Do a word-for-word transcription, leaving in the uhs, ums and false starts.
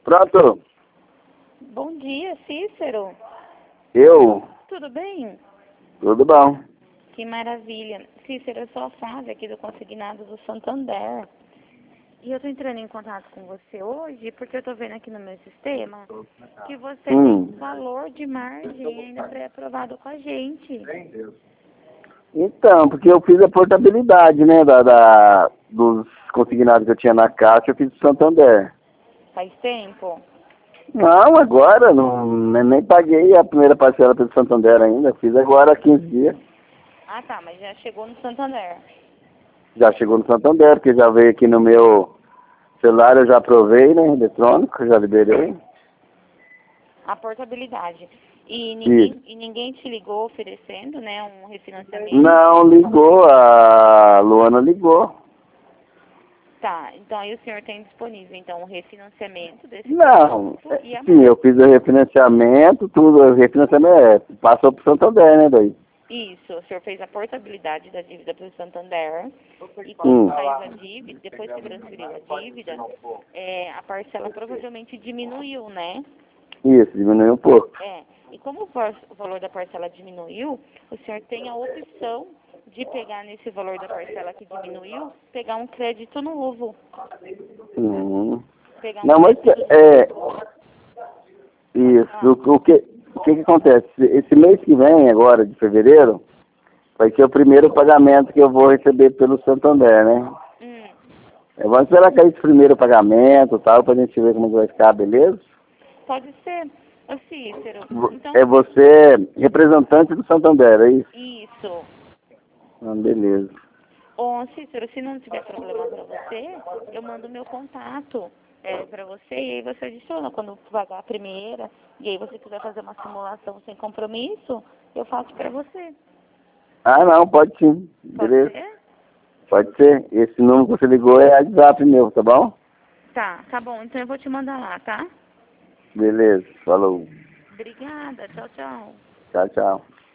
Pronto. Bom dia, Cícero. Eu? Tudo bem? Tudo bom. Que maravilha. Cícero, eu sou a Flávia aqui do Consignado do Santander. E eu tô entrando em contato com você hoje porque eu tô vendo aqui no meu sistema que você Hum. tem valor de margem ainda pré-aprovado com a gente. Então, porque eu fiz a portabilidade, né, da, da, dos consignados que eu tinha na Caixa, eu fiz do Santander. Faz tempo? Não, agora, não, nem, nem paguei a primeira parcela pelo Santander ainda, fiz agora há quinze dias. Ah, tá, mas já chegou no Santander. Já chegou no Santander, porque já veio aqui no meu celular, eu já aprovei, né, eletrônico, já liberei. A portabilidade. E ninguém, e ninguém te ligou oferecendo, né, um refinanciamento? Não, ligou, a Luana ligou. Tá, então aí o senhor tem disponível, então, o refinanciamento desse Não, produto e a sim, eu fiz o refinanciamento, tudo, o refinanciamento é, passou pro Santander, né, daí. Isso, o senhor fez a portabilidade da dívida para o Santander e quando Hum. faz a dívida, depois que transferiu a dívida, é, a parcela provavelmente diminuiu, né? Isso, diminuiu um pouco. É, e como o, par- o valor da parcela diminuiu, o senhor tem a opção de pegar nesse valor da parcela que diminuiu, pegar um crédito novo. Uhum. Pegar um Não, mas crédito é, novo. isso, Ah, o, o que, o que que acontece? Esse mês que vem, agora, de fevereiro, vai ser o primeiro pagamento que eu vou receber pelo Santander, né? hum, É, vamos esperar cair esse primeiro pagamento e tal, pra gente ver como que vai ficar, beleza? pode ser. Ô Cícero, Vo- então, É você representante do Santander, é isso? isso. Ah, beleza. Ô, Cícero, se não tiver problema para você, eu mando meu contato é, para você e aí você adiciona quando pagar a primeira. E aí você quiser fazer uma simulação sem compromisso, eu faço para você. Ah, não, pode sim. Pode Beleza. ser? Pode ser. Esse número que você ligou é WhatsApp meu, tá bom? Tá, tá bom. Então eu vou te mandar lá, tá? Beleza. Falou. Obrigada. Tchau, tchau. Tchau, tchau.